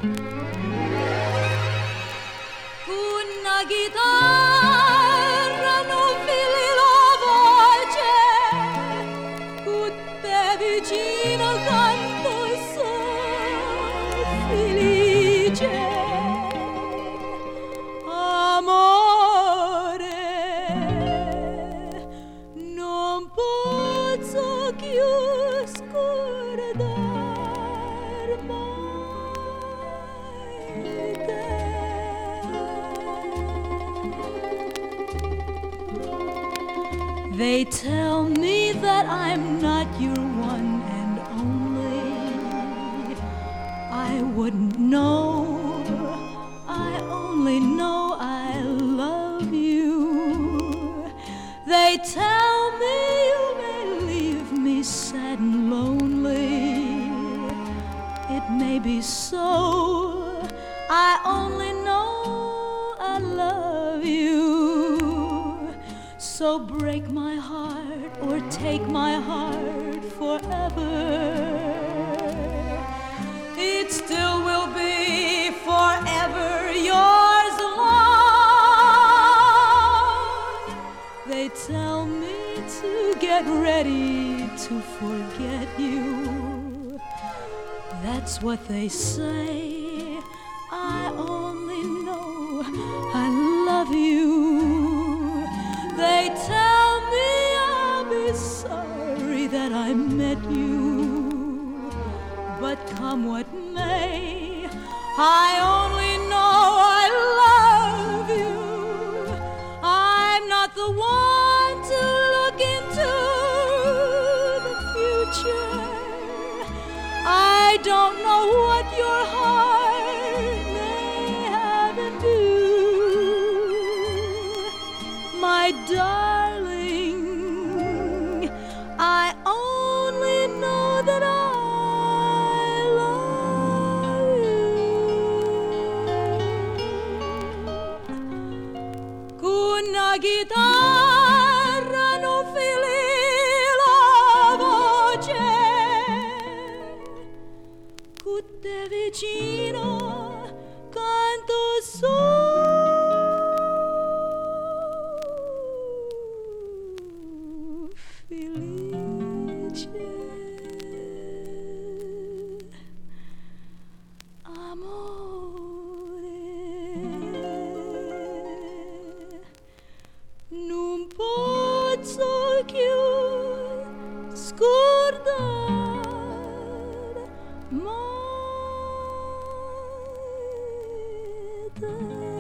Una chitarra non fili la voce, con te vicino canto e sono felice. Amore, non posso più scordar mai te. They tell me that I'm not your one and only. I wouldn't know. I only know I love you. They tell me you may leave me sad and lonely. It may be so. I only know I love you. So break my heart or take my heart forever. It still will be forever yours alone. They tell me to get ready to forget you. That's what they say. I only know I love you. They tell me I'll be sorry that I met you. But come what may, I only know I love you. I'm not the one to look into the future. I don't know what your heart may have in view. My darling, I only know that I love you. Con una chitarra non fili la voce, con te vicino canto solo. Amore, non posso più scordare mai te.